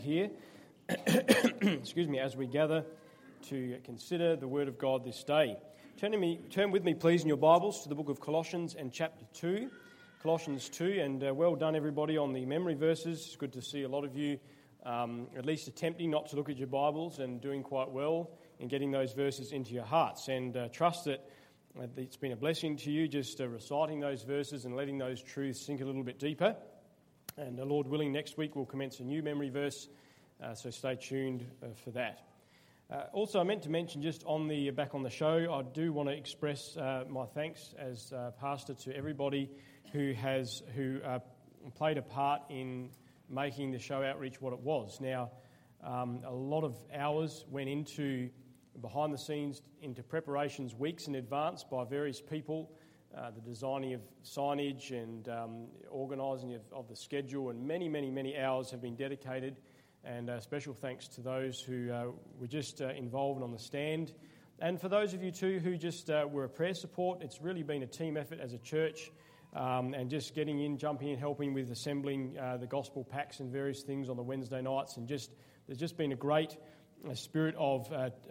Here, excuse me, as we gather to consider the Word of God this day. Turn with me, please, in your Bibles to the book of Colossians and chapter 2. Colossians 2, and well done, everybody, on the memory verses. It's good to see a lot of you at least attempting not to look at your Bibles and doing quite well in getting those verses into your hearts. And trust that it's been a blessing to you just reciting those verses and letting those truths sink a little bit deeper. And Lord willing, next week we'll commence a new memory verse, so stay tuned for that. Also, I meant to mention just back on the show, I do want to express my thanks as pastor to everybody who played a part in making the show outreach what it was. Now, a lot of hours went into behind the scenes, into preparations weeks in advance by various people. The designing of signage and organising of the schedule, and many hours have been dedicated, and special thanks to those who were just involved on the stand. And for those of you too who just were a prayer support, it's really been a team effort as a church, and just getting in, jumping in, helping with assembling the gospel packs and various things on the Wednesday nights, and there's just been a great spirit of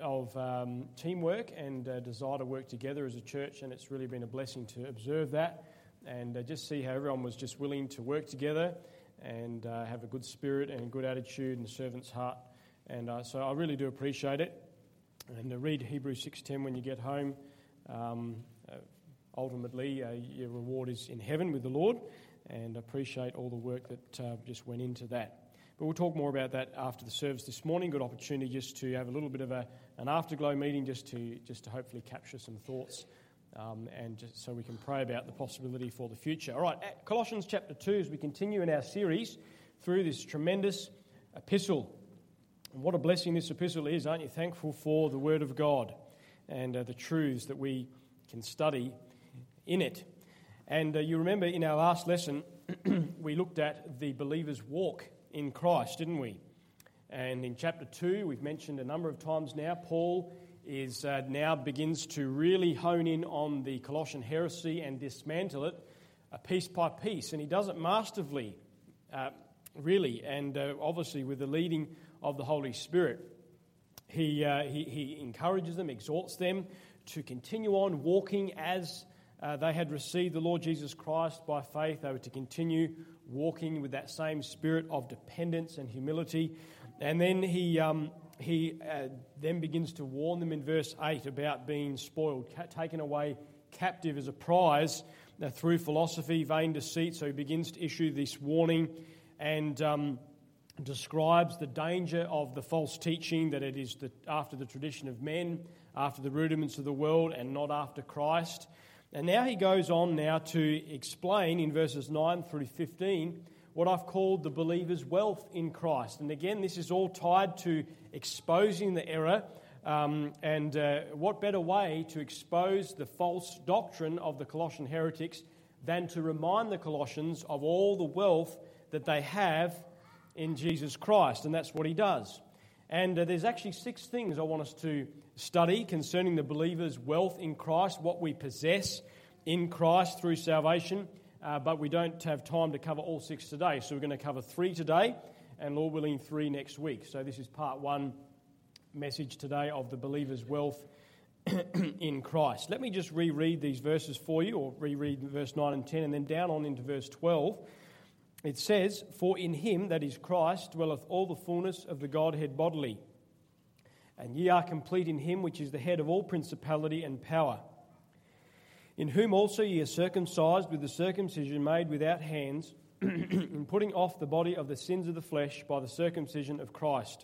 teamwork and desire to work together as a church, and it's really been a blessing to observe that and just see how everyone was just willing to work together and have a good spirit and a good attitude and servant's heart. And so I really do appreciate it. And read Hebrews 6:10 when you get home. Ultimately, your reward is in heaven with the Lord, and appreciate all the work that just went into that. But we'll talk more about that after the service this morning. Good opportunity just to have a little bit of an afterglow meeting, just to hopefully capture some thoughts, and just so we can pray about the possibility for the future. All right, Colossians chapter 2, as we continue in our series through this tremendous epistle. And what a blessing this epistle is, aren't you thankful for the Word of God and the truths that we can study in it. And you remember in our last lesson, we looked at the believer's walk in Christ, didn't we? And in chapter 2, we've mentioned a number of times now, Paul is now begins to really hone in on the Colossian heresy and dismantle it piece by piece. And he does it masterfully, really, and obviously with the leading of the Holy Spirit. He encourages them, exhorts them to continue on walking as they had received the Lord Jesus Christ by faith. They were to continue walking with that same spirit of dependence and humility. And then he then begins to warn them in verse 8 about being spoiled, taken away captive as a prize through philosophy, vain deceit. So he begins to issue this warning and describes the danger of the false teaching, that it is after the tradition of men, after the rudiments of the world, and not after Christ. And now he goes on now to explain in verses 9 through 15 what I've called the believer's wealth in Christ. And again, this is all tied to exposing the error, and what better way to expose the false doctrine of the Colossian heretics than to remind the Colossians of all the wealth that they have in Jesus Christ. And that's what he does. And there's actually 6 things I want us to study concerning the believer's wealth in Christ, what we possess in Christ through salvation, but we don't have time to cover all 6 today. So we're going to cover 3 today, and Lord willing, 3 next week. So this is part 1 message today of the believer's wealth in Christ. Let me just reread these verses for you, or reread verse 9 and 10, and then down on into verse 12. It says, "For in him," that is Christ, "dwelleth all the fullness of the Godhead bodily. And ye are complete in him, which is the head of all principality and power. In whom also ye are circumcised with the circumcision made without hands, in putting off the body of the sins of the flesh by the circumcision of Christ.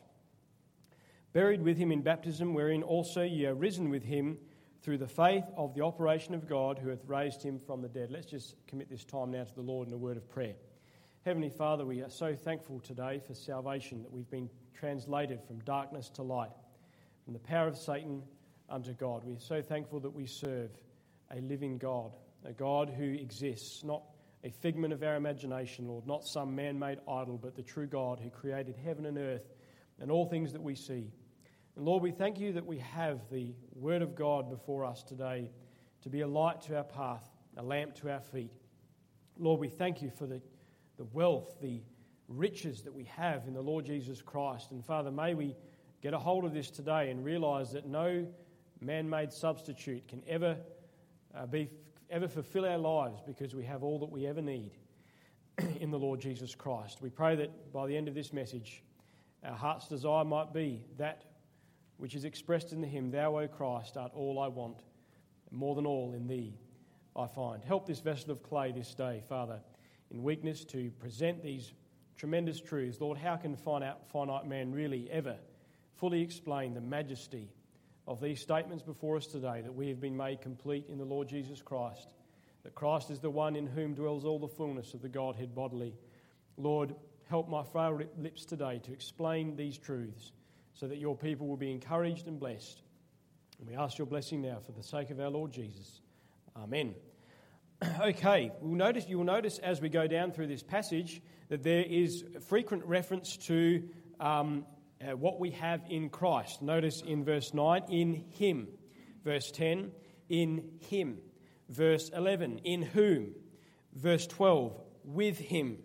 Buried with him in baptism, wherein also ye are risen with him through the faith of the operation of God, who hath raised him from the dead." Let's just commit this time now to the Lord in a word of prayer. Heavenly Father, we are so thankful today for salvation, that we've been translated from darkness to light, from the power of Satan unto God. We are so thankful that we serve a living God, a God who exists, not a figment of our imagination, Lord, not some man-made idol, but the true God who created heaven and earth and all things that we see. And Lord, we thank you that we have the Word of God before us today to be a light to our path, a lamp to our feet. Lord, we thank you for the wealth, the riches that we have in the Lord Jesus Christ. And Father, may we get a hold of this today and realise that no man-made substitute can ever fulfill our lives, because we have all that we ever need in the Lord Jesus Christ. We pray that by the end of this message, our heart's desire might be that which is expressed in the hymn, Thou, O Christ, art all I want, and more than all in Thee I find. Help this vessel of clay this day, Father, in weakness to present these tremendous truths. Lord, how can finite man really ever fully explain the majesty of these statements before us today, that we have been made complete in the Lord Jesus Christ, that Christ is the one in whom dwells all the fullness of the Godhead bodily. Lord, help my frail lips today to explain these truths so that your people will be encouraged and blessed. And we ask your blessing now for the sake of our Lord Jesus. Amen. Okay, you will notice as we go down through this passage that there is frequent reference to what we have in Christ. Notice in verse 9, in Him. Verse 10, in Him. Verse 11, in whom. Verse 12, with Him.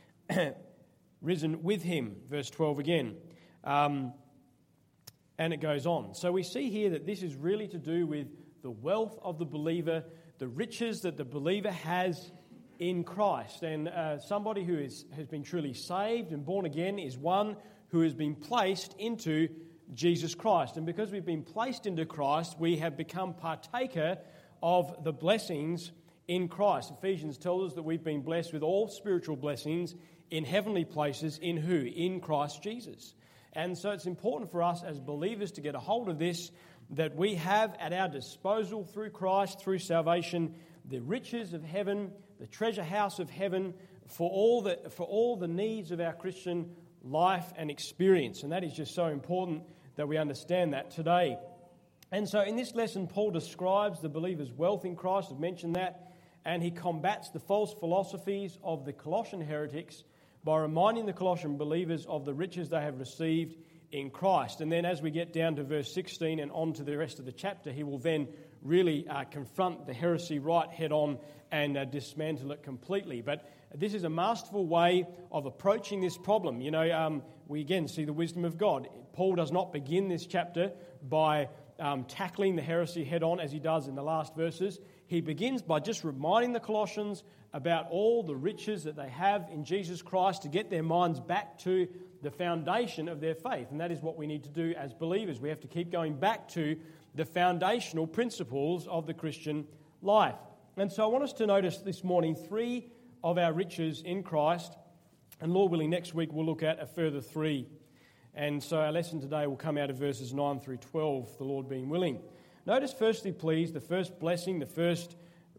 Risen with Him. Verse 12 again. And it goes on. So we see here that this is really to do with the wealth of the believer, the riches that the believer has in Christ. And somebody who has been truly saved and born again is one who has been placed into Jesus Christ. And because we've been placed into Christ, we have become partaker of the blessings in Christ. Ephesians tells us that we've been blessed with all spiritual blessings in heavenly places in who? In Christ Jesus. And so it's important for us as believers to get a hold of this, that we have at our disposal through Christ, through salvation, the riches of heaven, the treasure house of heaven for all the needs of our Christian life and experience. And that is just so important that we understand that today. And so in this lesson, Paul describes the believer's wealth in Christ. I've mentioned that. And he combats the false philosophies of the Colossian heretics by reminding the Colossian believers of the riches they have received in Christ. And then as we get down to verse 16 and on to the rest of the chapter, he will then really confront the heresy right head on and dismantle it completely. But this is a masterful way of approaching this problem. You know, we again see the wisdom of God. Paul does not begin this chapter by tackling the heresy head on as he does in the last verses. He begins by just reminding the Colossians about all the riches that they have in Jesus Christ to get their minds back to the foundation of their faith. And that is what we need to do as believers. We have to keep going back to the foundational principles of the Christian life. And so I want us to notice this morning 3 of our riches in Christ. And Lord willing, next week we'll look at a further 3. And so our lesson today will come out of verses 9 through 12, the Lord being willing. Notice firstly, please, the first blessing, the first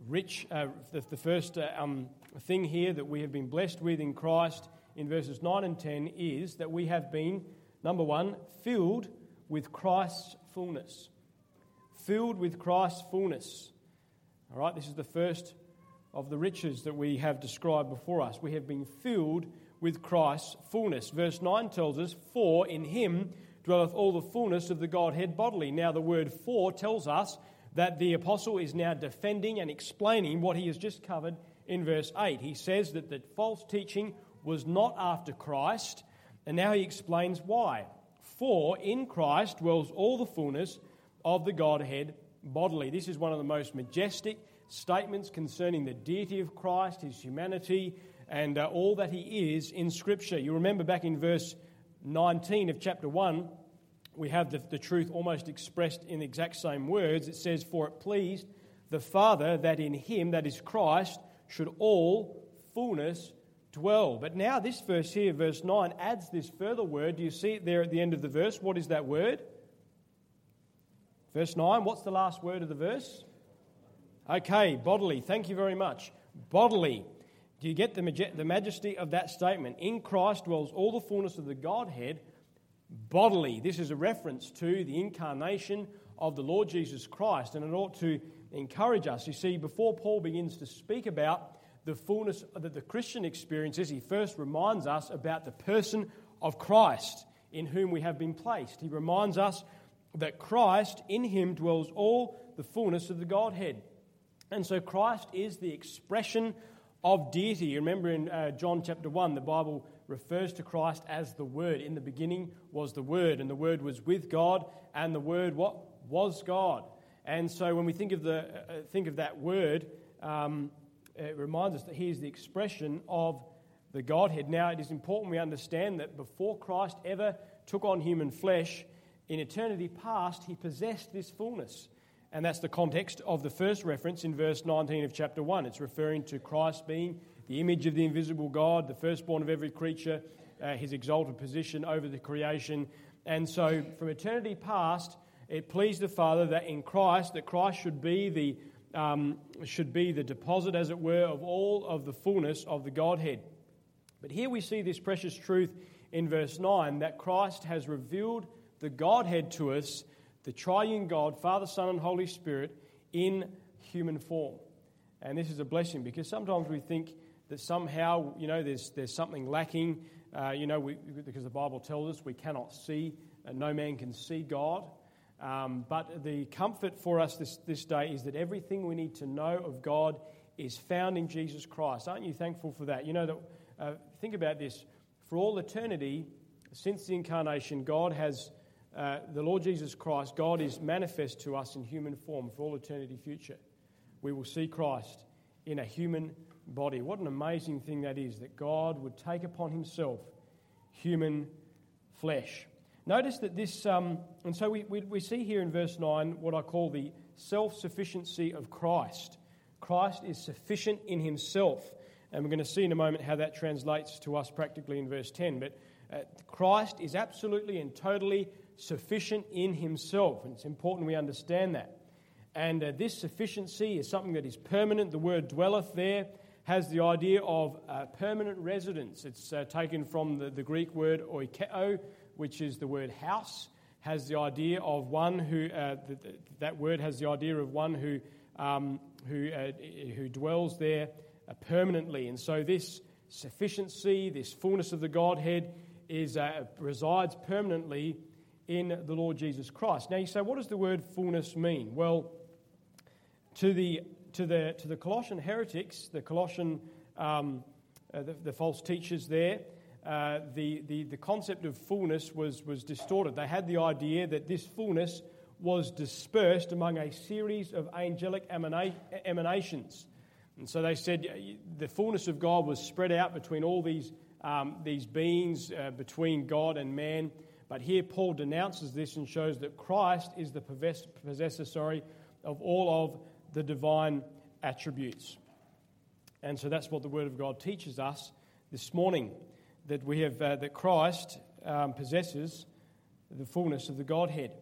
thing here that we have been blessed with in Christ in verses 9 and 10 is that we have been, number 1, filled with Christ's fullness. Filled with Christ's fullness. All right, this is the first of the riches that we have described before us. We have been filled with Christ's fullness. Verse 9 tells us, for in Him dwelleth all the fullness of the Godhead bodily. Now the word for tells us that the apostle is now defending and explaining what he has just covered in verse 8. He says that the false teaching was not after Christ, and now he explains why. For in Christ dwells all the fullness of the Godhead bodily. This is one of the most majestic statements concerning the deity of Christ, His humanity, and all that He is in Scripture. You remember back in verse 19 of chapter 1, we have the truth almost expressed in the exact same words. It says, for it pleased the Father that in Him, that is Christ, should all fullness dwell. But now this verse here, verse 9, adds this further word. Do you see it there at the end of the verse? What is that word? Verse 9, what's the last word of the verse? Okay, bodily. Thank you very much. Bodily. Do you get the majesty of that statement? In Christ dwells all the fullness of the Godhead bodily. This is a reference to the incarnation of the Lord Jesus Christ, and it ought to encourage us. You see, before Paul begins to speak about the fullness that the Christian experiences, he first reminds us about the person of Christ in whom we have been placed. He reminds us that Christ, in Him dwells all the fullness of the Godhead. And so Christ is the expression of deity. You remember in John chapter 1, the Bible refers to Christ as the Word. In the beginning was the Word, and the Word was with God, and the Word was God. And so when we think of that Word, it reminds us that He is the expression of the Godhead. Now, it is important we understand that before Christ ever took on human flesh, in eternity past, He possessed this fullness. And that's the context of the first reference in verse 19 of chapter 1. It's referring to Christ being the image of the invisible God, the firstborn of every creature, His exalted position over the creation. And so from eternity past, it pleased the Father that in Christ, should be the deposit, as it were, of all of the fullness of the Godhead. But here we see this precious truth in verse 9, that Christ has revealed the Godhead to us, the triune God, Father, Son, and Holy Spirit, in human form. And this is a blessing, because sometimes we think that somehow, there's something lacking, because the Bible tells us we cannot see, no man can see God. But the comfort for us this day is that everything we need to know of God is found in Jesus Christ. Aren't you thankful for that? Think about this. For all eternity, since the incarnation, God has, the Lord Jesus Christ, God is manifest to us in human form for all eternity future. We will see Christ in a human body. What an amazing thing that is, that God would take upon Himself human flesh. Notice that this, and so we see here in verse 9 what I call the self-sufficiency of Christ. Christ is sufficient in Himself. And we're going to see in a moment how that translates to us practically in verse 10. But Christ is absolutely and totally sufficient in Himself. And it's important we understand that. And this sufficiency is something that is permanent. The word dwelleth there has the idea of permanent residence. It's taken from the Greek word oikeo, which is the word house, has the idea of one who, that word has the idea of one who dwells there permanently. And so this sufficiency, this fullness of the Godhead resides permanently in the Lord Jesus Christ. Now you say, what does the word fullness mean? Well, to the Colossian heretics, the Colossian the false teachers there, the concept of fullness was distorted. They had the idea that this fullness was dispersed among a series of angelic emanations. And so they said the fullness of God was spread out between all these beings, between God and man. But here Paul denounces this and shows that Christ is the possessor of all of the divine attributes. And so that's what the Word of God teaches us this morning, that we have that Christ possesses the fullness of the Godhead.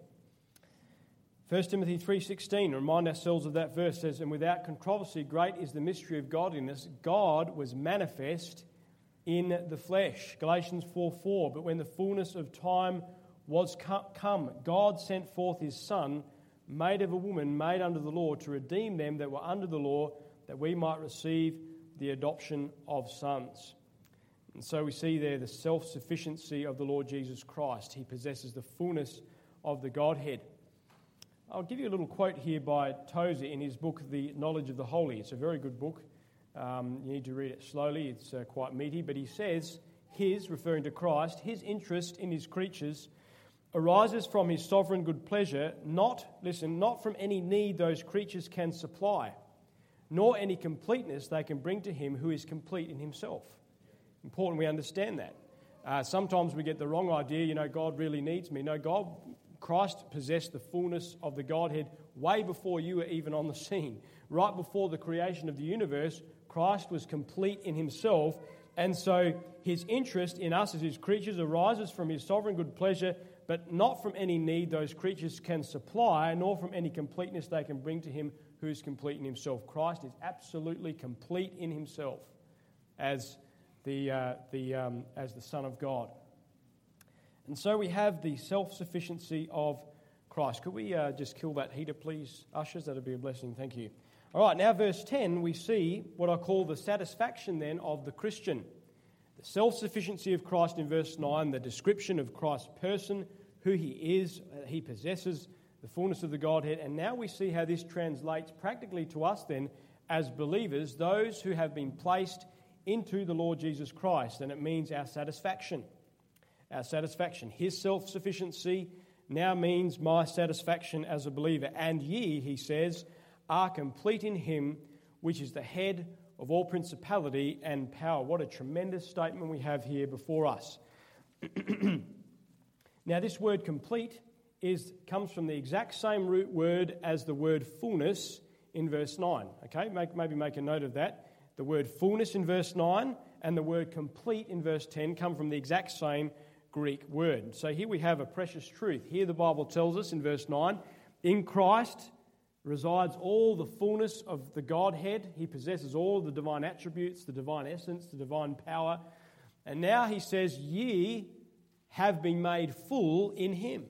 1 Timothy 3:16, remind ourselves of that verse, says, "And without controversy, great is the mystery of godliness. God was manifest in the flesh." Galatians 4:4, "But when the fullness of time was come, God sent forth His Son, made of a woman, made under the law, to redeem them that were under the law, that we might receive the adoption of sons." And so we see there the self-sufficiency of the Lord Jesus Christ. He possesses the fullness of the Godhead. I'll give you a little quote here by Tozer in his book, The Knowledge of the Holy. It's a very good book. You need to read it slowly. It's quite meaty. But he says, referring to Christ, his interest in His creatures arises from His sovereign good pleasure, not from any need those creatures can supply, nor any completeness they can bring to Him who is complete in Himself. Important we understand that. Sometimes we get the wrong idea, God really needs me. No, Christ possessed the fullness of the Godhead way before you were even on the scene. Right before the creation of the universe, Christ was complete in Himself, and so His interest in us as His creatures arises from His sovereign good pleasure, but not from any need those creatures can supply, nor from any completeness they can bring to Him who is complete in Himself. Christ is absolutely complete in Himself as the Son of God. And so we have the self-sufficiency of Christ. Could we just kill that heater, please, ushers? That would be a blessing. Thank you. All right, now verse 10, we see what I call the satisfaction then of the Christian. The self-sufficiency of Christ in verse 9, the description of Christ's person, who He is, He possesses the fullness of the Godhead. And now we see how this translates practically to us then as believers, those who have been placed into the Lord Jesus Christ, and it means our satisfaction. Our satisfaction. His self-sufficiency now means my satisfaction as a believer. And ye, he says, are complete in him, which is the head of all principality and power. What a tremendous statement we have here before us. Now, this word complete comes from the exact same root word as the word fullness in verse 9. Okay, maybe make a note of that. The word fullness in verse 9 and the word complete in verse 10 come from the exact same Greek word. So here we have a precious truth. Here the Bible tells us in verse 9, in Christ resides all the fullness of the Godhead. He possesses all the divine attributes, the divine essence, the divine power. And now he says, ye have been made full in him.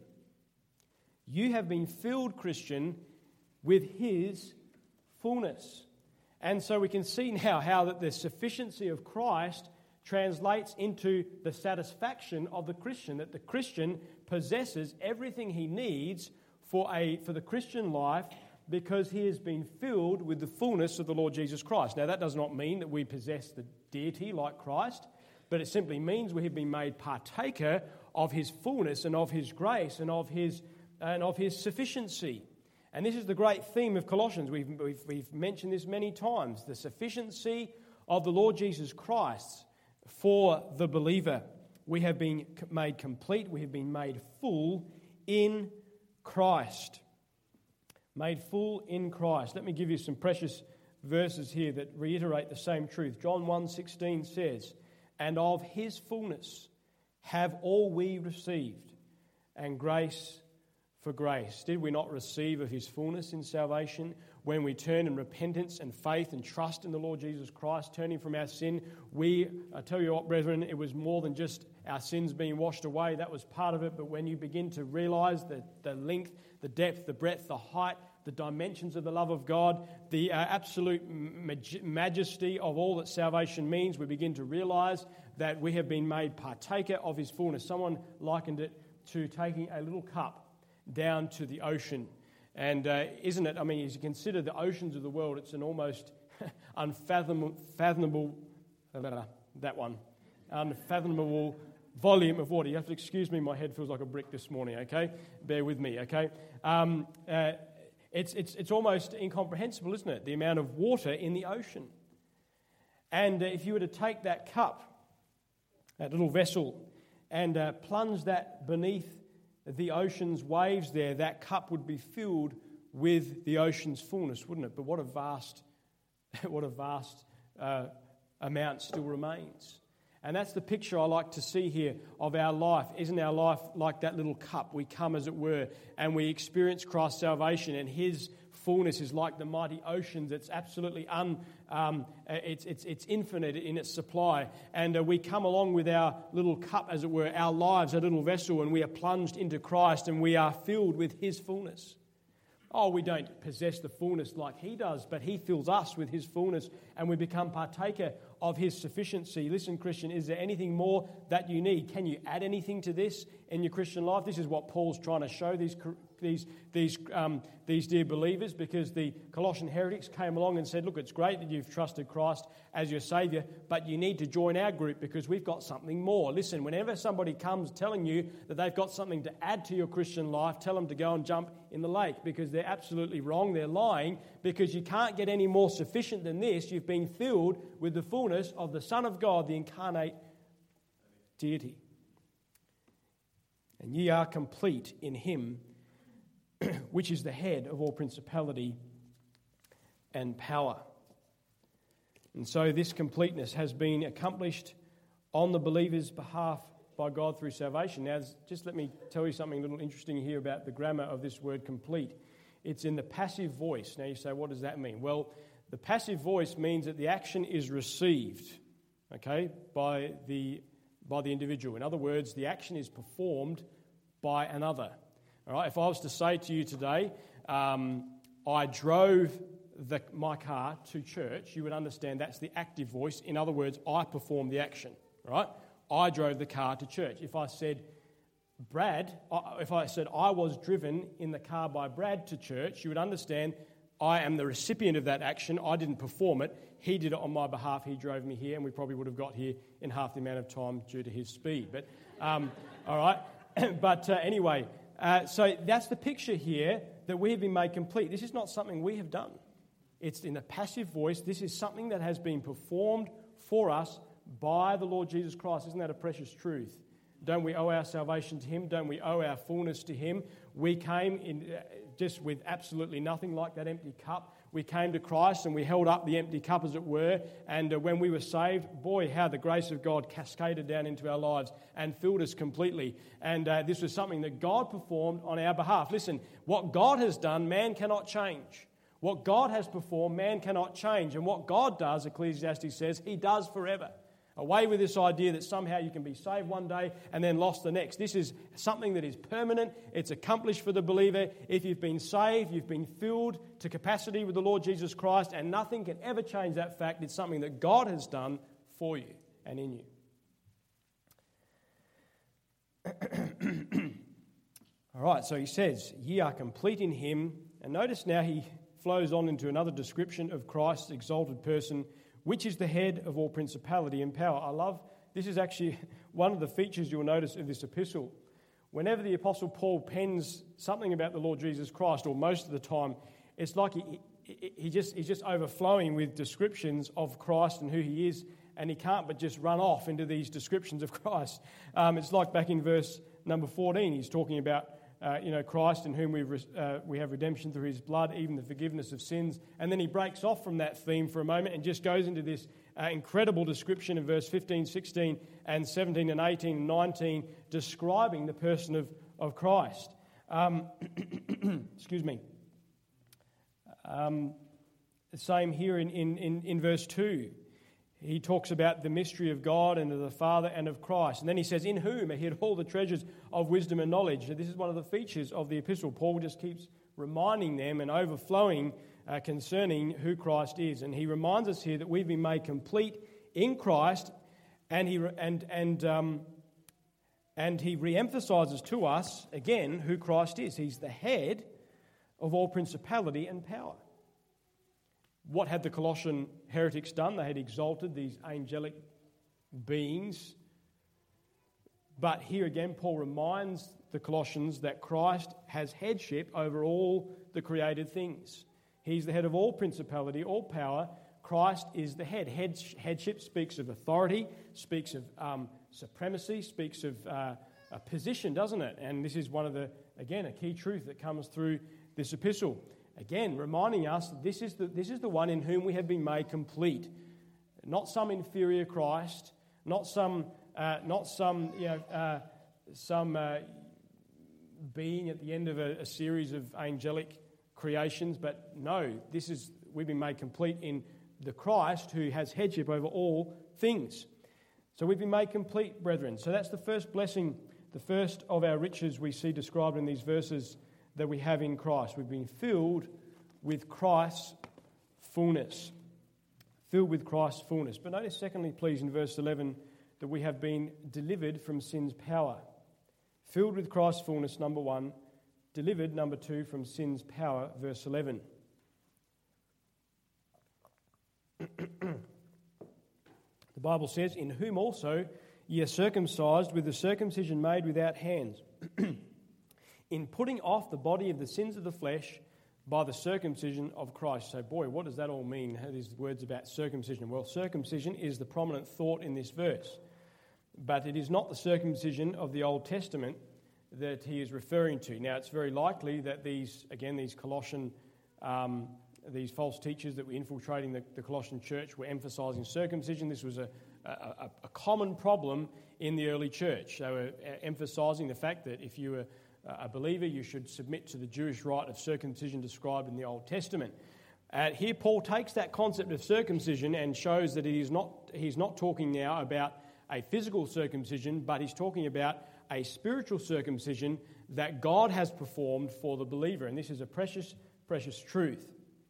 You have been filled, Christian, with his fullness. And so we can see now how that the sufficiency of Christ translates into the satisfaction of the Christian, that the Christian possesses everything he needs for the Christian life because he has been filled with the fullness of the Lord Jesus Christ. Now, that does not mean that we possess the deity like Christ, but it simply means we have been made partaker of his fullness and of his grace and of his sufficiency. And this is the great theme of Colossians. We've mentioned this many times. The sufficiency of the Lord Jesus Christ for the believer. We have been made complete. We have been made full in Christ. Made full in Christ. Let me give you some precious verses here that reiterate the same truth. John 1:16 says, and of his fullness have all we received, and grace for grace. Did we not receive of his fullness in salvation when we turn in repentance and faith and trust in the Lord Jesus Christ, turning from our sin? I tell you what, brethren, it was more than just our sins being washed away. That was part of it. But when you begin to realize the length, the depth, the breadth, the height, the dimensions of the love of God, the absolute majesty of all that salvation means, we begin to realize that we have been made partaker of his fullness. Someone likened it to taking a little cup down to the ocean. And isn't it, I mean, as you consider the oceans of the world, it's an almost unfathomable volume of water. You have to excuse me, my head feels like a brick this morning, okay? Bear with me, okay? It's almost incomprehensible, isn't it, the amount of water in the ocean. And if you were to take that cup, that little vessel, and plunge that beneath the ocean's waves there, that cup would be filled with the ocean's fullness, wouldn't it? But what a vast amount still remains. And that's the picture I like to see here of our life. Isn't our life like that little cup? We come, as it were, and we experience Christ's salvation, and his fullness is like the mighty oceans. It's absolutely it's infinite in its supply. And we come along with our little cup, as it were, our lives, our little vessel, and we are plunged into Christ, and we are filled with his fullness. Oh, we don't possess the fullness like he does, but he fills us with his fullness, and we become partaker of his sufficiency. Listen, Christian, is there anything more that you need? Can you add anything to this in your Christian life? This is what Paul's trying to show these dear believers, because the Colossian heretics came along and said, look, it's great that you've trusted Christ as your Saviour, but you need to join our group because we've got something more. Listen, whenever somebody comes telling you that they've got something to add to your Christian life, tell them to go and jump in the lake, because they're absolutely wrong. They're lying, because you can't get any more sufficient than this. You've been filled with the fullness of the Son of God, the incarnate deity. And ye are complete in him, which is the head of all principality and power. And so this completeness has been accomplished on the believer's behalf by God through salvation. Now, just let me tell you something a little interesting here about the grammar of this word complete. It's in the passive voice. Now you say, what does that mean? Well, the passive voice means that the action is received, okay, by the individual. In other words, the action is performed by another. All right, if I was to say to you today, I drove my car to church, you would understand that's the active voice. In other words, I performed the action, right? I drove the car to church. If I said I was driven in the car by Brad to church, you would understand I am the recipient of that action. I didn't perform it. He did it on my behalf. He drove me here, and we probably would have got here in half the amount of time due to his speed. But, all right. But anyway, so that's the picture here, that we have been made complete. This is not something we have done. It's in a passive voice. This is something that has been performed for us by the Lord Jesus Christ. Isn't that a precious truth? Don't we owe our salvation to Him? Don't we owe our fullness to Him? We came in just with absolutely nothing, like that empty cup. We came to Christ and we held up the empty cup, as it were, and when we were saved, boy, how the grace of God cascaded down into our lives and filled us completely. And this was something that God performed on our behalf. Listen, what God has done, man cannot change. What God has performed, man cannot change. And what God does, Ecclesiastes says, He does forever. Away with this idea that somehow you can be saved one day and then lost the next. This is something that is permanent. It's accomplished for the believer. If you've been saved, you've been filled to capacity with the Lord Jesus Christ, and nothing can ever change that fact. It's something that God has done for you and in you. All right, so he says, ye are complete in Him. And notice now he flows on into another description of Christ's exalted person, which is the head of all principality and power. I love, this is actually one of the features you'll notice of this epistle. Whenever the Apostle Paul pens something about the Lord Jesus Christ, or most of the time, it's like he's just overflowing with descriptions of Christ and who He is, and he can't but just run off into these descriptions of Christ. It's like back in verse number 14, he's talking about Christ, in whom we have redemption through His blood, even the forgiveness of sins. And then he breaks off from that theme for a moment and just goes into this incredible description in verse 15, 16, and 17, and 18, and 19, describing the person of Christ. Excuse me. Same here in verse 2. He talks about the mystery of God and of the Father and of Christ. And then he says, in whom are hid all the treasures of wisdom and knowledge. This is one of the features of the epistle. Paul just keeps reminding them and overflowing concerning who Christ is. And he reminds us here that we've been made complete in Christ, and he re-emphasizes to us, again, who Christ is. He's the head of all principality and power. What had the Colossian heretics done? They had exalted these angelic beings. But here again, Paul reminds the Colossians that Christ has headship over all the created things. He's the head of all principality, all power. Christ is the head. Headship speaks of authority, speaks of supremacy, speaks of a position, doesn't it? And this is one of a key truth that comes through this epistle. Again, reminding us that this is the one in whom we have been made complete. Not some inferior Christ, not some being at the end of a series of angelic creations, but no, we've been made complete in the Christ who has headship over all things. So we've been made complete, brethren. So that's the first blessing, the first of our riches we see described in these verses that we have in Christ. We've been filled with Christ's fullness. Filled with Christ's fullness. But notice secondly, please, in verse 11, that we have been delivered from sin's power. Filled with Christ's fullness, number one. Delivered, number two, from sin's power, verse 11. The Bible says, in whom also ye are circumcised with the circumcision made without hands, in putting off the body of the sins of the flesh by the circumcision of Christ. So, boy, what does that all mean, these words about circumcision? Well, circumcision is the prominent thought in this verse. But it is not the circumcision of the Old Testament that he is referring to. Now, it's very likely that these Colossian, these false teachers that were infiltrating the Colossian church were emphasizing circumcision. This was a common problem in the early church. They were emphasizing the fact that if you were a believer, you should submit to the Jewish rite of circumcision described in the Old Testament. Here Paul takes that concept of circumcision and shows that he's not talking now about a physical circumcision, but he's talking about a spiritual circumcision that God has performed for the believer. And this is a precious, precious truth.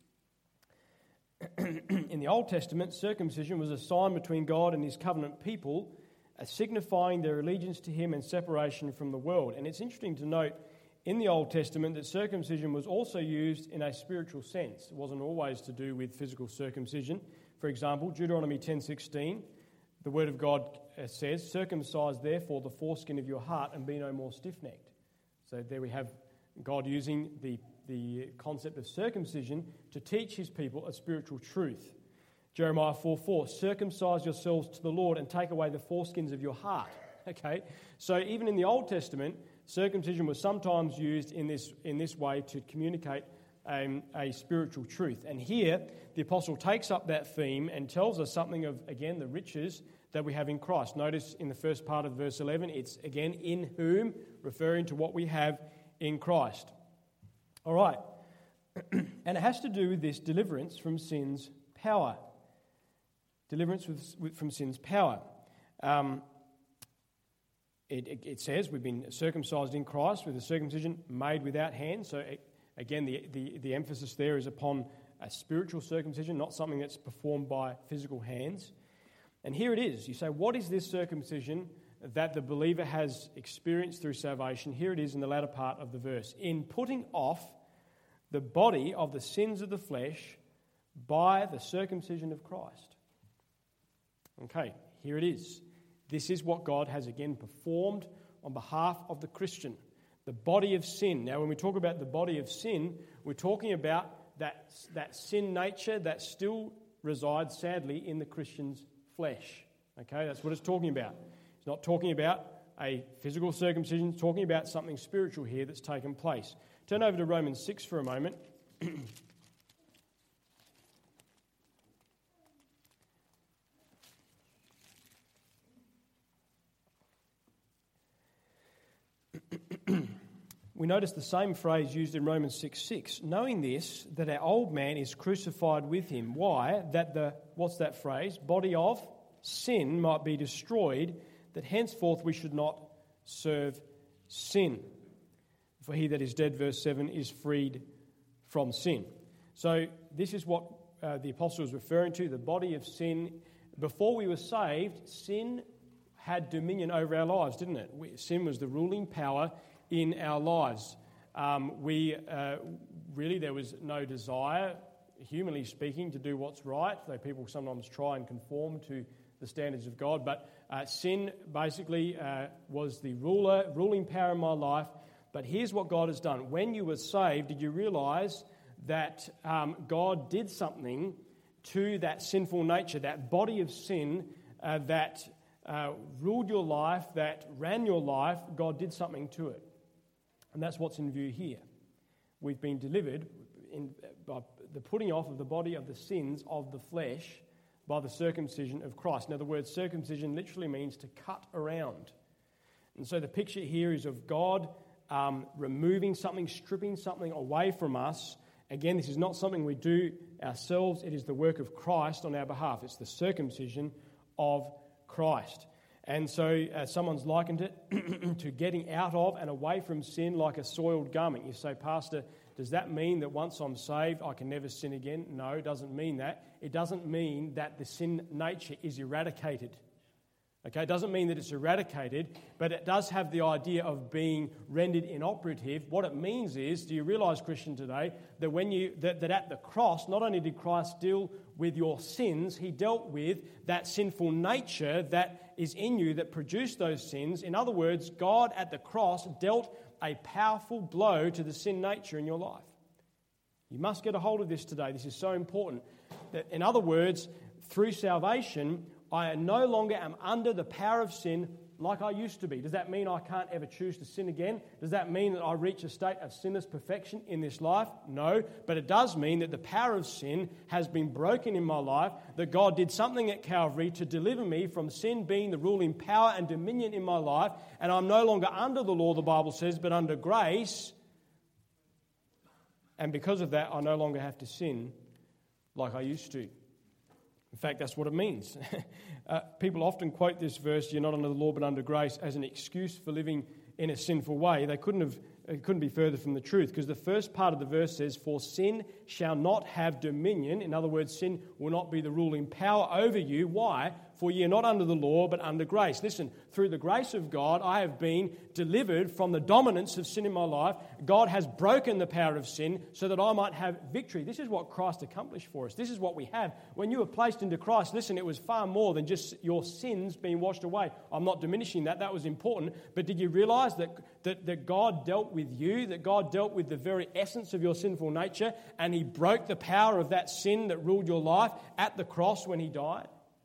In the Old Testament, circumcision was a sign between God and his covenant people, signifying their allegiance to him and separation from the world. And it's interesting to note in the Old Testament that circumcision was also used in a spiritual sense. It wasn't always to do with physical circumcision. For example, Deuteronomy 10:16, the Word of God says, "Circumcise therefore the foreskin of your heart and be no more stiff-necked." So there we have God using the concept of circumcision to teach his people a spiritual truth. Jeremiah 4:4, "Circumcise yourselves to the Lord and take away the foreskins of your heart." Okay, so even in the Old Testament, circumcision was sometimes used in this way to communicate a spiritual truth. And here, the apostle takes up that theme and tells us something of, again, the riches that we have in Christ. Notice in the first part of verse 11, it's again, "in whom," referring to what we have in Christ. All right, and it has to do with this deliverance from sin's power. Deliverance from sin's power. It says we've been circumcised in Christ with a circumcision made without hands. So again, the emphasis there is upon a spiritual circumcision, not something that's performed by physical hands. And here it is. You say, what is this circumcision that the believer has experienced through salvation? Here it is in the latter part of the verse. "In putting off the body of the sins of the flesh by the circumcision of Christ." Okay, here it is. This is what God has again performed on behalf of the Christian. The body of sin. Now, when we talk about the body of sin, we're talking about that sin nature that still resides, sadly, in the Christian's flesh. Okay, that's what it's talking about. It's not talking about a physical circumcision. It's talking about something spiritual here that's taken place. Turn over to Romans 6 for a moment. We notice the same phrase used in Romans 6:6. "Knowing this, that our old man is crucified with him." Why? What's that phrase? "Body of sin might be destroyed, that henceforth we should not serve sin. For he that is dead," verse 7, "is freed from sin." So this is what the apostle is referring to, the body of sin. Before we were saved, sin had dominion over our lives, didn't it? Sin was the ruling power in our lives. Really there was no desire, humanly speaking, to do what's right, though people sometimes try and conform to the standards of God. But sin basically was the ruling power in my life. But here's what God has done. When you were saved, did you realize that God did something to that sinful nature, that body of sin that ruled your life, that ran your life? God did something to it. And that's what's in view here. We've been delivered by the putting off of the body of the sins of the flesh by the circumcision of Christ. Now, the word circumcision literally means to cut around. And so the picture here is of God removing something, stripping something away from us. Again, this is not something we do ourselves. It is the work of Christ on our behalf. It's the circumcision of Christ. And so someone's likened it to getting out of and away from sin like a soiled garment. You say, "Pastor, does that mean that once I'm saved, I can never sin again?" No, it doesn't mean that. It doesn't mean that the sin nature is eradicated. Okay, it doesn't mean that it's eradicated, but it does have the idea of being rendered inoperative. What it means is, do you realize, Christian, today, that that at the cross, not only did Christ deal with your sins, he dealt with that sinful nature that is in you that produced those sins. In other words, God at the cross dealt a powerful blow to the sin nature in your life. You must get a hold of this today. This is so important. That, in other words, through salvation, I no longer am under the power of sin like I used to be. Does that mean I can't ever choose to sin again? Does that mean that I reach a state of sinless perfection in this life? No, but it does mean that the power of sin has been broken in my life, that God did something at Calvary to deliver me from sin being the ruling power and dominion in my life, and I'm no longer under the law, the Bible says, but under grace. And because of that, I no longer have to sin like I used to. In fact, that's what it means. People often quote this verse, "You're not under the law but under grace," as an excuse for living in a sinful way. They couldn't have it couldn't be further from the truth, because the first part of the verse says, "For sin shall not have dominion." In other words, sin will not be the ruling power over you. Why? "For ye are not under the law, but under grace." Listen, through the grace of God, I have been delivered from the dominance of sin in my life. God has broken the power of sin so that I might have victory. This is what Christ accomplished for us. This is what we have. When you were placed into Christ, listen, it was far more than just your sins being washed away. I'm not diminishing that. That was important. But did you realize that God dealt with you, that God dealt with the very essence of your sinful nature, and He broke the power of that sin that ruled your life at the cross when He died?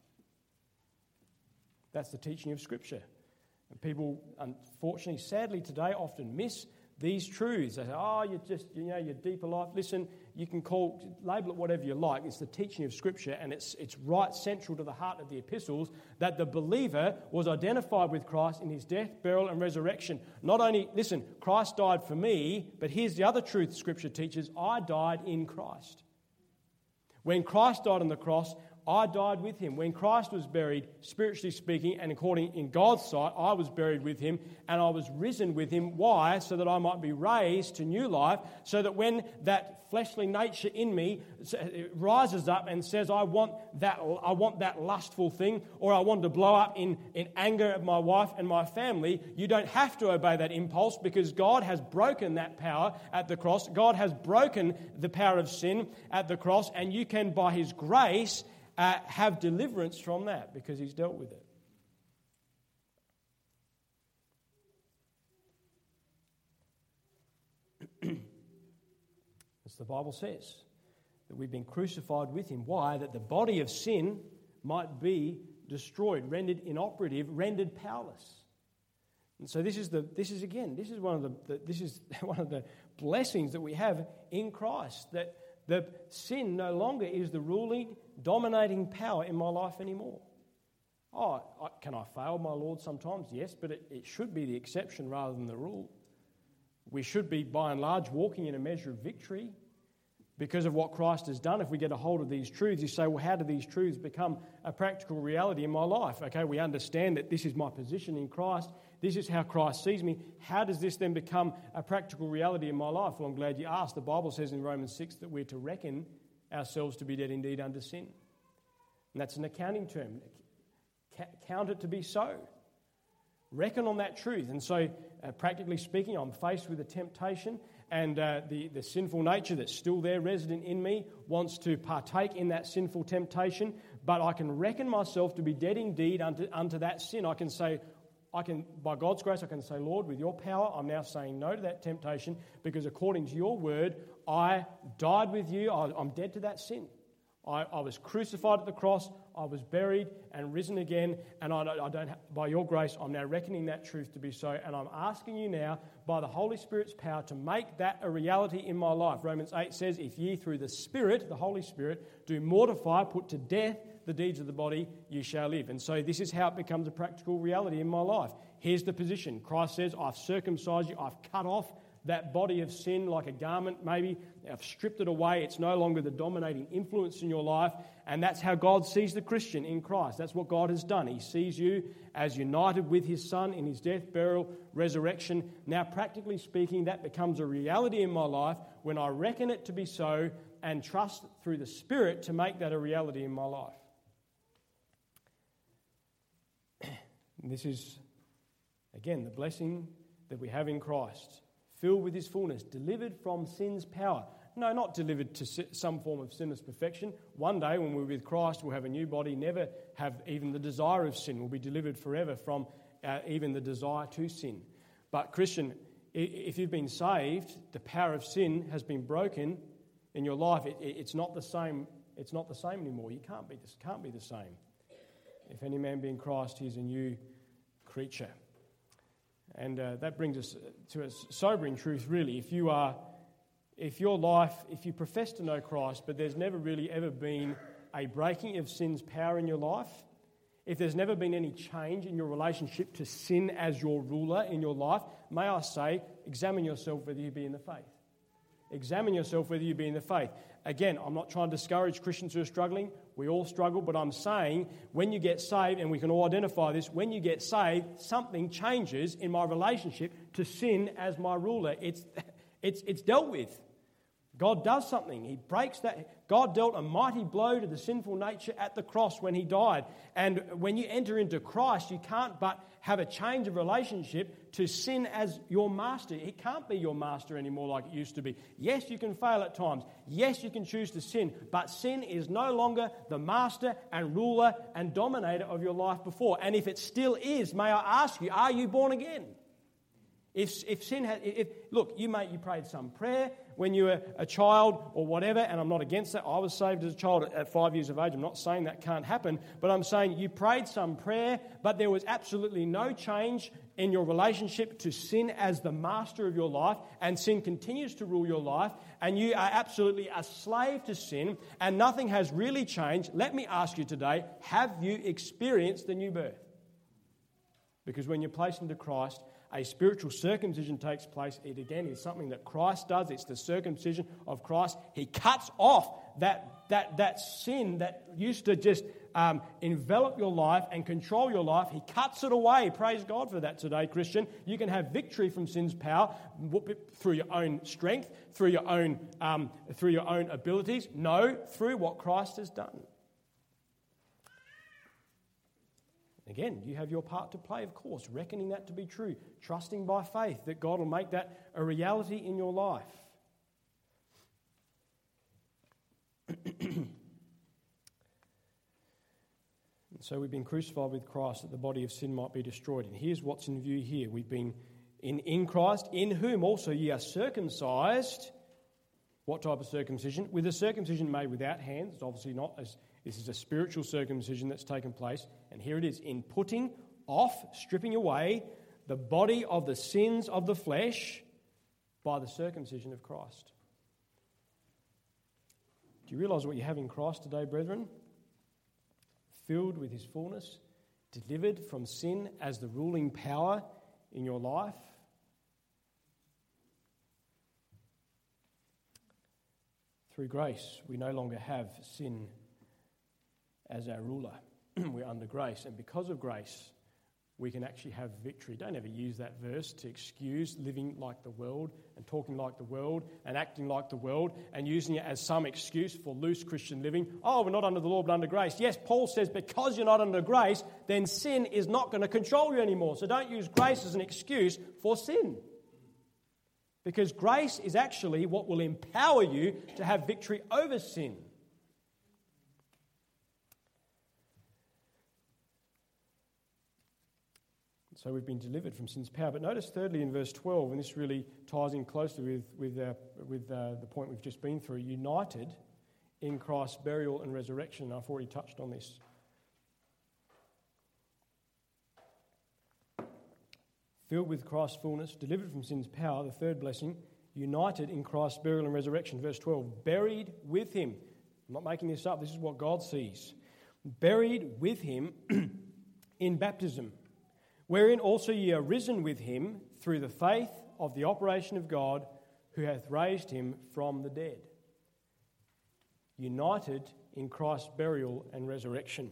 That's the teaching of Scripture. And people, unfortunately, sadly today, often miss these truths. They say, "Oh, you're deeper life." Listen, you can label it whatever you like. It's the teaching of Scripture, and it's right central to the heart of the epistles that the believer was identified with Christ in His death, burial, and resurrection. Not only, listen, Christ died for me, but here's the other truth Scripture teaches: I died in Christ. When Christ died on the cross, I died with Him. When Christ was buried, spiritually speaking, and according in God's sight, I was buried with Him, and I was risen with Him. Why? So that I might be raised to new life, so that when that fleshly nature in me rises up and says, I want that lustful thing, or I want to blow up in anger at my wife and my family, you don't have to obey that impulse, because God has broken that power at the cross. God has broken the power of sin at the cross, and you can, by His grace, have deliverance from that, because He's dealt with it. As the Bible says, that we've been crucified with Him. Why? That the body of sin might be destroyed, rendered inoperative, rendered powerless. And so this is one of the blessings that we have in Christ, that the sin no longer is the ruling, dominating power in my life anymore. Can I fail my Lord sometimes? Yes, but it should be the exception rather than the rule. We should be, by and large, walking in a measure of victory because of what Christ has done. If we get a hold of these truths, you say, well, how do these truths become a practical reality in my life? Okay, we understand that this is my position in Christ. This is how Christ sees me. How does this then become a practical reality in my life? Well, I'm glad you asked. The Bible says in Romans 6 that we're to reckon ourselves to be dead indeed unto sin. And that's an accounting term. Count it to be so. Reckon on that truth. And so, practically speaking, I'm faced with a temptation, and the sinful nature that's still there, resident in me, wants to partake in that sinful temptation, but I can reckon myself to be dead indeed unto that sin. I can say, by God's grace, I can say, Lord, with your power, I'm now saying no to that temptation, because according to your word, I died with you. I'm dead to that sin. I was crucified at the cross, I was buried and risen again, and by your grace, I'm now reckoning that truth to be so, and I'm asking you now, by the Holy Spirit's power, to make that a reality in my life. Romans 8 says, if ye through the Spirit, the Holy Spirit, do mortify, put to death the deeds of the body, ye shall live. And so this is how it becomes a practical reality in my life. Here's the position. Christ says, I've circumcised you, I've cut off that body of sin like a garment, maybe. I've stripped it away. It's no longer the dominating influence in your life. And that's how God sees the Christian in Christ. That's what God has done. He sees you as united with His Son in His death, burial, resurrection. Now, practically speaking, that becomes a reality in my life when I reckon it to be so and trust through the Spirit to make that a reality in my life. And this is, again, the blessing that we have in Christ. Filled with His fullness, delivered from sin's power. No, not delivered to some form of sinless perfection. One day when we're with Christ, we'll have a new body, never have even the desire of sin. We'll be delivered forever from even the desire to sin. But Christian, if you've been saved, the power of sin has been broken in your life. It's not the same. It's not the same anymore. You can't be the same. If any man be in Christ, he is a new creature. And that brings us to a sobering truth, really. If you profess to know Christ, but there's never really ever been a breaking of sin's power in your life, if there's never been any change in your relationship to sin as your ruler in your life, may I say, examine yourself whether you be in the faith. examine yourself whether you be in the faith. Again, I'm not trying to discourage Christians who are struggling. We all struggle, but I'm saying when you get saved, and we can all identify this, when you get saved, something changes in my relationship to sin as my ruler. It's dealt with. God does something. He breaks that. God dealt a mighty blow to the sinful nature at the cross when He died. And when you enter into Christ, you can't but have a change of relationship to sin as your master. He can't be your master anymore like it used to be. Yes, you can fail at times. Yes, you can choose to sin. But sin is no longer the master and ruler and dominator of your life before. And if it still is, may I ask you, are you born again? If sin has, look, you prayed some prayer when you were a child or whatever, and I'm not against that. I was saved as a child at 5 years of age. I'm not saying that can't happen, but I'm saying you prayed some prayer, but there was absolutely no change in your relationship to sin as the master of your life, and sin continues to rule your life, and you are absolutely a slave to sin, and nothing has really changed. Let me ask you today, have you experienced the new birth? Because when you're placed into Christ, a spiritual circumcision takes place. It again is something that Christ does. It's the circumcision of Christ. He cuts off that sin that used to just envelop your life and control your life. He cuts it away. Praise God for that today, Christian. You can have victory from sin's power through your own strength, through your own abilities. No, through what Christ has done. Again, you have your part to play, of course, reckoning that to be true, trusting by faith that God will make that a reality in your life. And so we've been crucified with Christ that the body of sin might be destroyed. And here's what's in view here. We've been in Christ, in whom also ye are circumcised. What type of circumcision? With a circumcision made without hands. It's obviously not as... This is a spiritual circumcision that's taken place. And here it is, in putting off, stripping away the body of the sins of the flesh by the circumcision of Christ. Do you realise what you have in Christ today, brethren? Filled with His fullness, delivered from sin as the ruling power in your life. Through grace, we no longer have sin as our ruler. We're under grace, and because of grace, we can actually have victory. Don't ever use that verse to excuse living like the world and talking like the world and acting like the world and using it as some excuse for loose Christian living. Oh, we're not under the law but under grace. Yes, Paul says because you're not under grace, then sin is not going to control you anymore. So don't use grace as an excuse for sin. Because grace is actually what will empower you to have victory over sin. So we've been delivered from sin's power. But notice thirdly in verse 12, and this really ties in closely with the point we've just been through, united in Christ's burial and resurrection. I've already touched on this. Filled with Christ's fullness, delivered from sin's power, the third blessing, united in Christ's burial and resurrection. Verse 12, buried with Him. I'm not making this up, this is what God sees. Buried with Him in baptism, wherein also ye are risen with Him through the faith of the operation of God, who hath raised Him from the dead. United in Christ's burial and resurrection.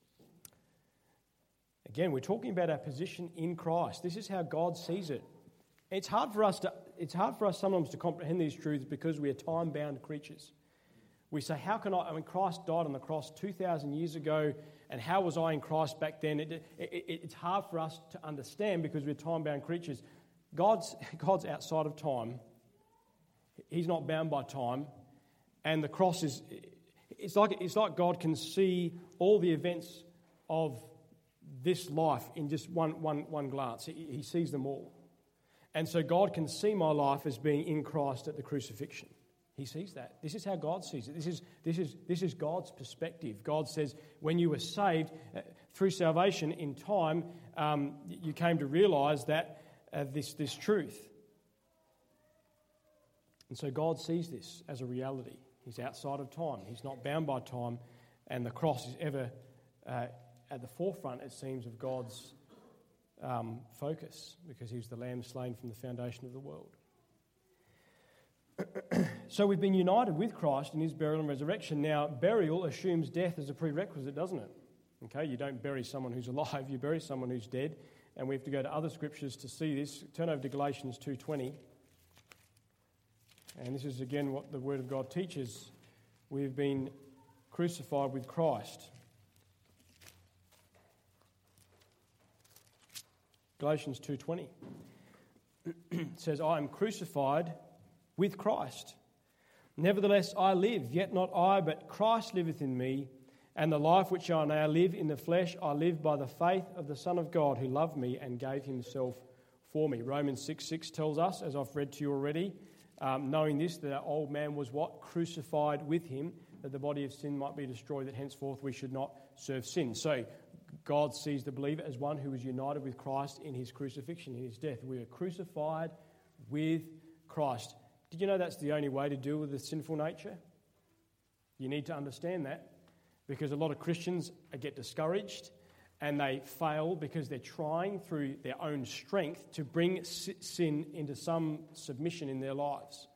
Again, we're talking about our position in Christ. This is how God sees it. It's hard for us sometimes to comprehend these truths because we are time-bound creatures. We say, how can I mean, Christ died on the cross 2,000 years ago, and how was I in Christ back then? It's hard for us to understand because we're time-bound creatures. God's outside of time. He's not bound by time. And the cross is... It's like God can see all the events of this life in just one glance. He sees them all. And so God can see my life as being in Christ at the crucifixion. He sees that. This is how God sees it. This is God's perspective. God says, when you were saved through salvation in time, you came to realise that this truth. And so God sees this as a reality. He's outside of time. He's not bound by time, and the cross is ever at the forefront, it seems, of God's focus, because He was the Lamb slain from the foundation of the world. So we've been united with Christ in his burial and resurrection. Now, burial assumes death as a prerequisite, doesn't it? Okay, you don't bury someone who's alive, you bury someone who's dead. And we have to go to other scriptures to see this. Turn over to Galatians 2:20. And this is again what the Word of God teaches. We've been crucified with Christ. Galatians 2:20 says, I am crucified with Christ. Nevertheless I live, yet not I, but Christ liveth in me. And the life which I now live in the flesh, I live by the faith of the Son of God who loved me and gave himself for me. Romans 6:6 tells us, as I've read to you already, knowing this, that our old man was what? Crucified with him, that the body of sin might be destroyed, that henceforth we should not serve sin. So God sees the believer as one who is united with Christ in his crucifixion, in his death. We are crucified with Christ. Did you know that's the only way to deal with the sinful nature? You need to understand that. Because a lot of Christians get discouraged and they fail because they're trying through their own strength to bring sin into some submission in their lives.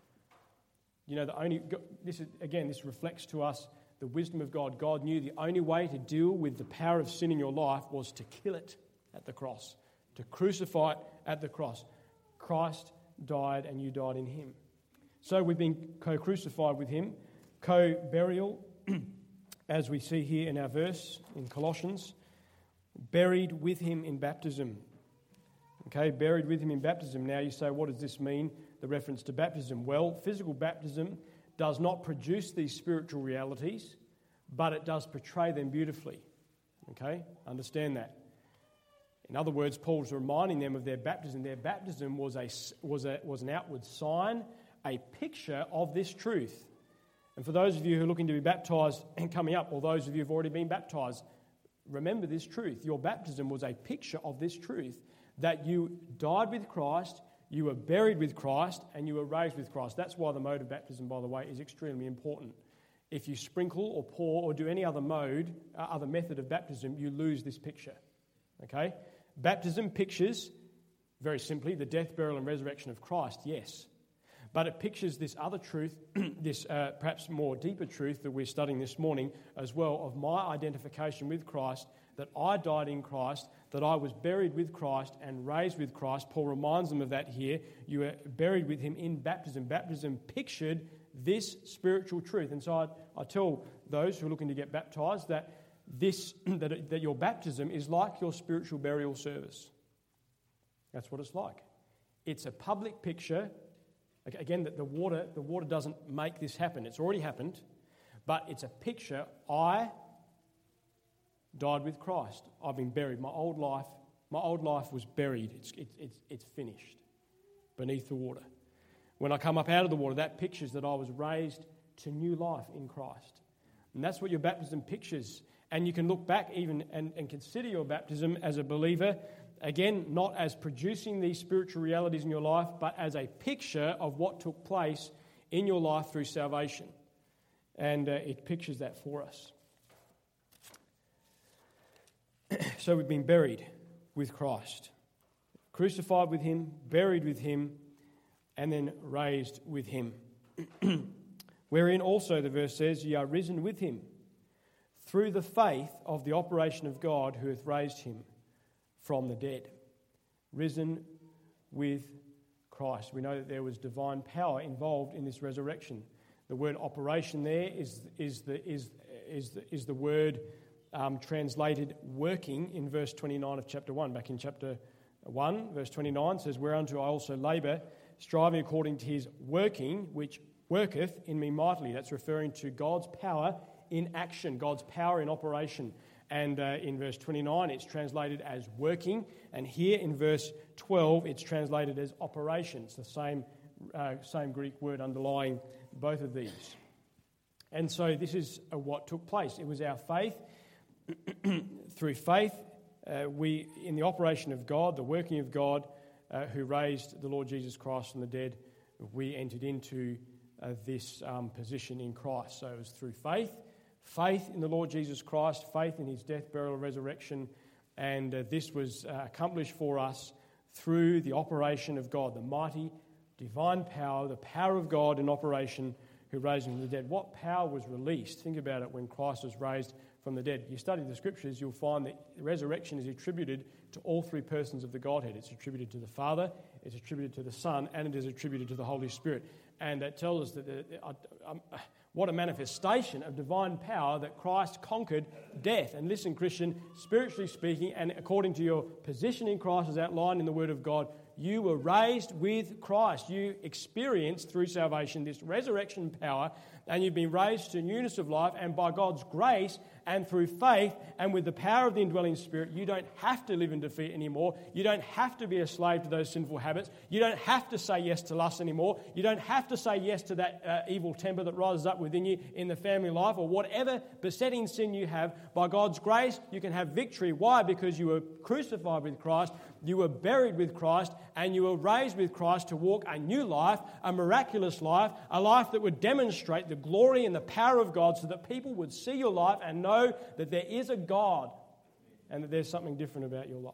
You know, this reflects to us the wisdom of God. God knew the only way to deal with the power of sin in your life was to kill it at the cross, to crucify it at the cross. Christ died and you died in him. So we've been co-crucified with him, co-burial, as we see here in our verse in Colossians, buried with him in baptism. Okay, buried with him in baptism. Now you say, what does this mean, the reference to baptism? Well, physical baptism does not produce these spiritual realities, but it does portray them beautifully. Okay, understand that. In other words, Paul's reminding them of their baptism. Their baptism was an outward sign, a picture of this truth. And for those of you who are looking to be baptised and coming up, or those of you who have already been baptised, remember this truth. Your baptism was a picture of this truth, that you died with Christ, you were buried with Christ, and you were raised with Christ. That's why the mode of baptism, by the way, is extremely important. If you sprinkle or pour or do any other method of baptism, you lose this picture. Okay? Baptism pictures, very simply, the death, burial, and resurrection of Christ, yes. But it pictures this other truth, this perhaps more deeper truth that we're studying this morning as well, of my identification with Christ, that I died in Christ, that I was buried with Christ and raised with Christ. Paul reminds them of that here. You were buried with him in baptism. Baptism pictured this spiritual truth. And so I tell those who are looking to get baptised that that your baptism is like your spiritual burial service. That's what it's like. It's a public picture. Again, the water doesn't make this happen. It's already happened, but it's a picture. I died with Christ. I've been buried. My old life was buried. It's finished beneath the water. When I come up out of the water, that pictures that I was raised to new life in Christ. And that's what your baptism pictures. And you can look back even and consider your baptism as a believer, again, not as producing these spiritual realities in your life, but as a picture of what took place in your life through salvation. And it pictures that for us. So we've been buried with Christ, crucified with him, buried with him, and then raised with him. Wherein also, the verse says, ye are risen with him through the faith of the operation of God who hath raised him from the dead. Risen with Christ. We know that there was divine power involved in this resurrection. The word operation there is the word translated working in verse 29 of chapter 1. Back in chapter 1, verse 29 says, whereunto I also labour, striving according to his working, which worketh in me mightily. That's referring to God's power in action, God's power in operation. And in verse 29, it's translated as working. And here in verse 12, it's translated as operations, the same Greek word underlying both of these. And so this is what took place. It was our faith. Through faith, we, in the operation of God, the working of God, who raised the Lord Jesus Christ from the dead, we entered into this position in Christ. So it was through faith in the Lord Jesus Christ, faith in his death, burial, and resurrection, and this was accomplished for us through the operation of God, the mighty divine power, the power of God in operation who raised him from the dead. What power was released? Think about it when Christ was raised from the dead. You study the scriptures, you'll find that the resurrection is attributed to all three persons of the Godhead. It's attributed to the Father, it's attributed to the Son, and it is attributed to the Holy Spirit. And that tells us that what a manifestation of divine power that Christ conquered death. And listen, Christian, spiritually speaking, and according to your position in Christ as outlined in the Word of God, you were raised with Christ. You experienced through salvation this resurrection power, and you've been raised to newness of life, and by God's grace and through faith and with the power of the indwelling Spirit, you don't have to live in defeat anymore. You don't have to be a slave to those sinful habits. You don't have to say yes to lust anymore. You don't have to say yes to that evil temper that rises up within you in the family life or whatever besetting sin you have. By God's grace, you can have victory. Why? Because you were crucified with Christ, you were buried with Christ, and you were raised with Christ to walk a new life, a miraculous life, a life that would demonstrate the glory and the power of God so that people would see your life and know that there is a God and that there's something different about your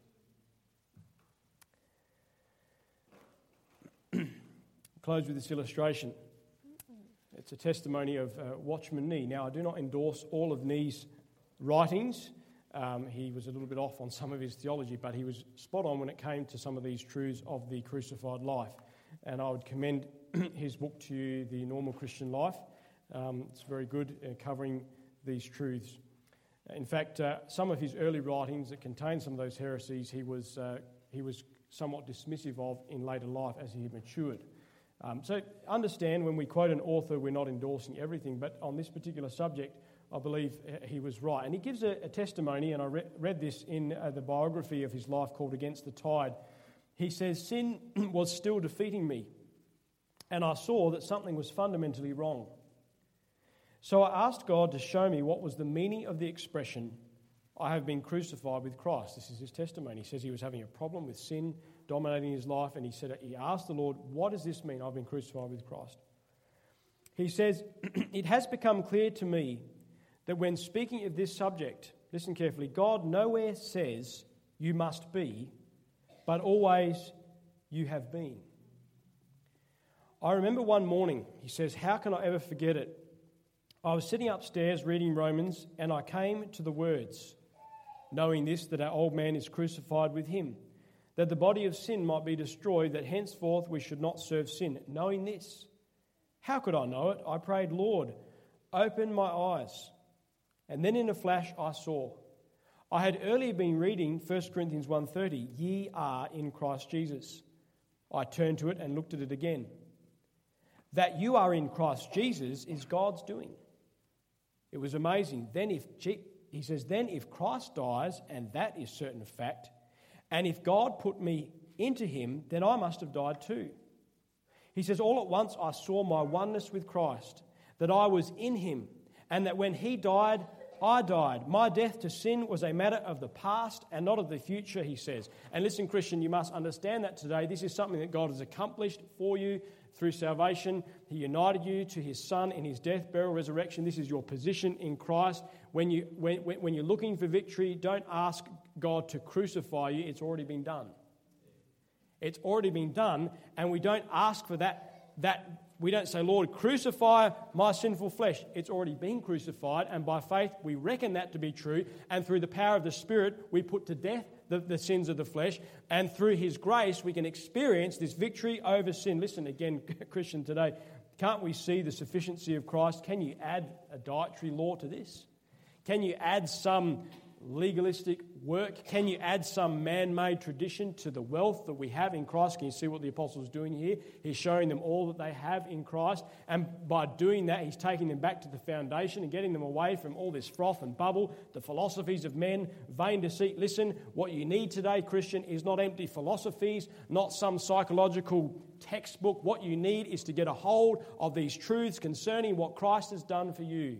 life. Close with this illustration. It's a testimony of Watchman Nee. Now, I do not endorse all of Nee's writings. He was a little bit off on some of his theology, but he was spot on when it came to some of these truths of the crucified life. And I would commend his book to you, The Normal Christian Life. It's very good covering these truths. In fact, some of his early writings that contain some of those heresies, he was somewhat dismissive of in later life as he had matured. So understand, when we quote an author, we're not endorsing everything, but on this particular subject, I believe he was right. And he gives a testimony, and I read this in the biography of his life called Against the Tide. He says, "Sin was still defeating me, and I saw that something was fundamentally wrong. So I asked God to show me what was the meaning of the expression, 'I have been crucified with Christ.'" This is his testimony. He says he was having a problem with sin dominating his life, and he asked the Lord, "What does this mean, I've been crucified with Christ?" He says, "It has become clear to me that when speaking of this subject," listen carefully, "God nowhere says you must be, but always you have been. I remember one morning," he says, "how can I ever forget it? I was sitting upstairs reading Romans, and I came to the words, 'Knowing this, that our old man is crucified with him, that the body of sin might be destroyed, that henceforth we should not serve sin.' Knowing this, how could I know it? I prayed, 'Lord, open my eyes.' And then in a flash I saw. I had earlier been reading 1 Corinthians 1:30, 'Ye are in Christ Jesus.' I turned to it and looked at it again. That you are in Christ Jesus is God's doing." It was amazing. He says, "Then if Christ dies, and that is certain of fact, and if God put me into him, then I must have died too." He says, "All at once I saw my oneness with Christ, that I was in him, and that when he died, I died. My death to sin was a matter of the past and not of the future," he says. And listen, Christian, you must understand that today. This is something that God has accomplished for you through salvation. He united you to his Son in his death, burial, resurrection. This is your position in Christ. When you're looking for victory, don't ask God to crucify you. It's already been done. It's already been done, and we don't ask for that we don't say, "Lord, crucify my sinful flesh." It's already been crucified, and by faith we reckon that to be true, and through the power of the Spirit we put to death the sins of the flesh, and through his grace we can experience this victory over sin. Listen again, Christian, today, can't we see the sufficiency of Christ? Can you add a dietary law to this? Can you add some legalistic work? Can you add some man-made tradition to the wealth that we have in Christ? Can you see what the apostle is doing here? He's showing them all that they have in Christ, and by doing that, he's taking them back to the foundation and getting them away from all this froth and bubble, the philosophies of men, vain deceit. Listen, what you need today, Christian, is not empty philosophies, not some psychological textbook. What you need is to get a hold of these truths concerning what Christ has done for you.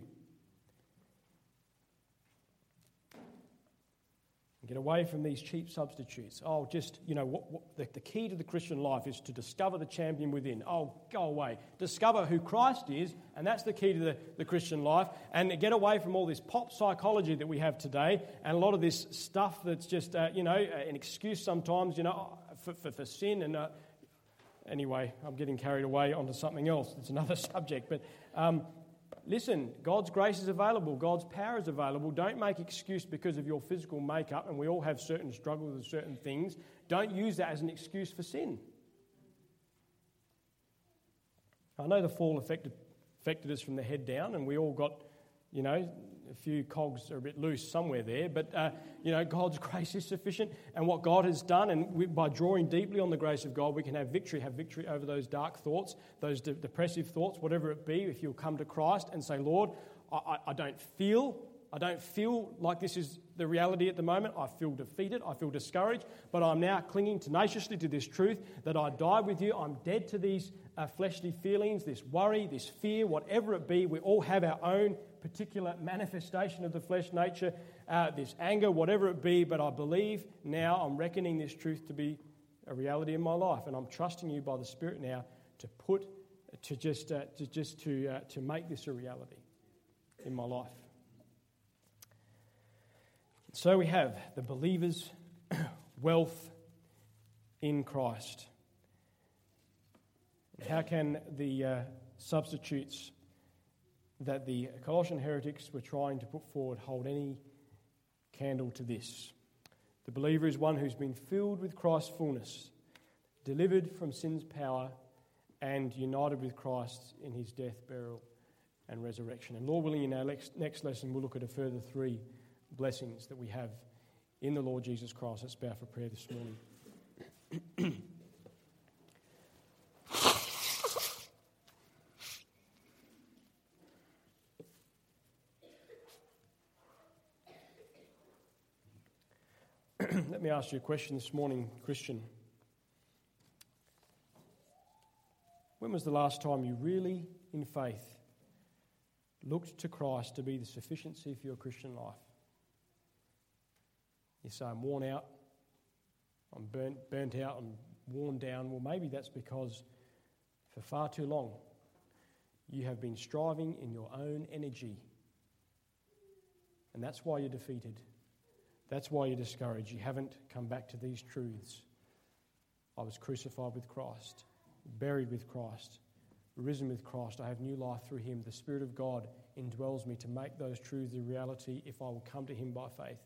Get away from these cheap substitutes. The key to the Christian life is to discover the champion within. Oh, go away. Discover who Christ is, and that's the key to the Christian life. And get away from all this pop psychology that we have today, and a lot of this stuff that's just, an excuse sometimes, for sin. And Anyway, I'm getting carried away onto something else. It's another subject. But listen, God's grace is available. God's power is available. Don't make excuse because of your physical makeup, and we all have certain struggles with certain things. Don't use that as an excuse for sin. I know the fall affected us from the head down, and we all got, a few cogs are a bit loose somewhere there, but, God's grace is sufficient, and what God has done, and by drawing deeply on the grace of God, we can have victory over those dark thoughts, those depressive thoughts, whatever it be. If you'll come to Christ and say, Lord, I don't feel like this is the reality at the moment. I feel defeated. I feel discouraged. But I'm now clinging tenaciously to this truth that I die with you. I'm dead to these fleshly feelings, this worry, this fear, whatever it be. We all have our own particular manifestation of the flesh nature, this anger, whatever it be. But I believe now I'm reckoning this truth to be a reality in my life. And I'm trusting you by the Spirit now to make this a reality in my life. So we have the believer's wealth in Christ. How can the substitutes that the Colossian heretics were trying to put forward hold any candle to this? The believer is one who's been filled with Christ's fullness, delivered from sin's power, and united with Christ in his death, burial, and resurrection. And Lord willing, in our next lesson, we'll look at a further 3 blessings that we have in the Lord Jesus Christ. Let's bow for prayer this morning. Let me ask you a question this morning, Christian. When was the last time you really, in faith, looked to Christ to be the sufficiency for your Christian life? You say, I'm worn out, I'm burnt out, I'm worn down. Well, maybe that's because for far too long you have been striving in your own energy. And that's why you're defeated. That's why you're discouraged. You haven't come back to these truths. I was crucified with Christ, buried with Christ, risen with Christ. I have new life through him. The Spirit of God indwells me to make those truths a reality if I will come to him by faith.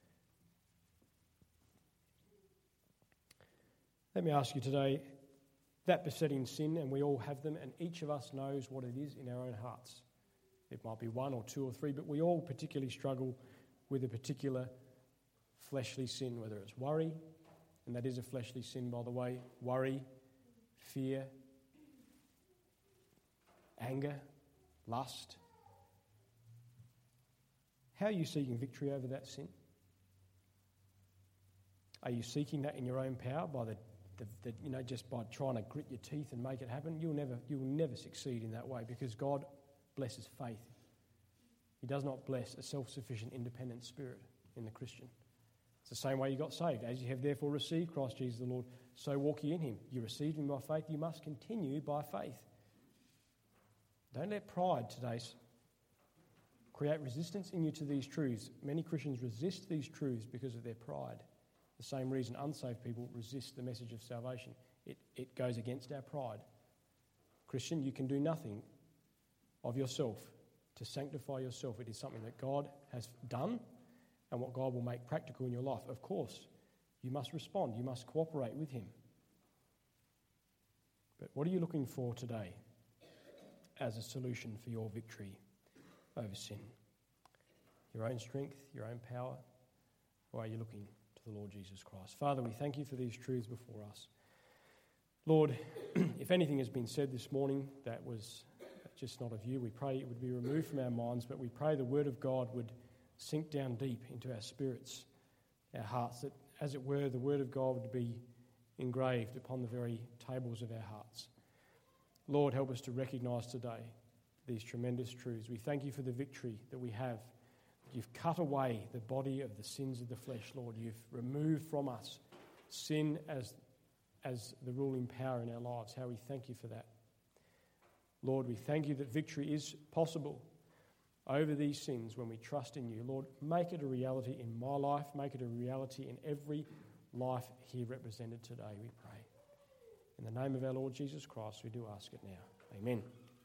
Let me ask you today, that besetting sin, and we all have them, and each of us knows what it is in our own hearts. It might be 1 or 2 or 3, but we all particularly struggle with a particular fleshly sin, whether it's worry, and that is a fleshly sin, by the way, worry, fear, anger, lust. How are you seeking victory over that sin? Are you seeking that in your own power by just by trying to grit your teeth and make it happen? You will never succeed in that way, because God blesses faith. He does not bless a self-sufficient, independent spirit in the Christian. It's the same way you got saved. As you have therefore received Christ Jesus the Lord, so walk ye in him. You received him by faith, you must continue by faith. Don't let pride today create resistance in you to these truths. Many Christians resist these truths because of their pride. The same reason unsaved people resist the message of salvation. It goes against our pride. Christian, you can do nothing of yourself to sanctify yourself. It is something that God has done and what God will make practical in your life. Of course, you must respond. You must cooperate with him. But what are you looking for today as a solution for your victory over sin? Your own strength, your own power, or are you looking to the Lord Jesus Christ? Father, we thank you for these truths before us. Lord, if anything has been said this morning that was just not of you, we pray it would be removed from our minds, but we pray the word of God would sink down deep into our spirits, our hearts, that, as it were, the word of God would be engraved upon the very tables of our hearts. Lord, help us to recognise today these tremendous truths. We thank you for the victory that we have. You've cut away the body of the sins of the flesh, Lord. You've removed from us sin as the ruling power in our lives. How we thank you for that. Lord, we thank you that victory is possible over these sins when we trust in you. Lord, make it a reality in my life. Make it a reality in every life here represented today, we pray. In the name of our Lord Jesus Christ, we do ask it now. Amen.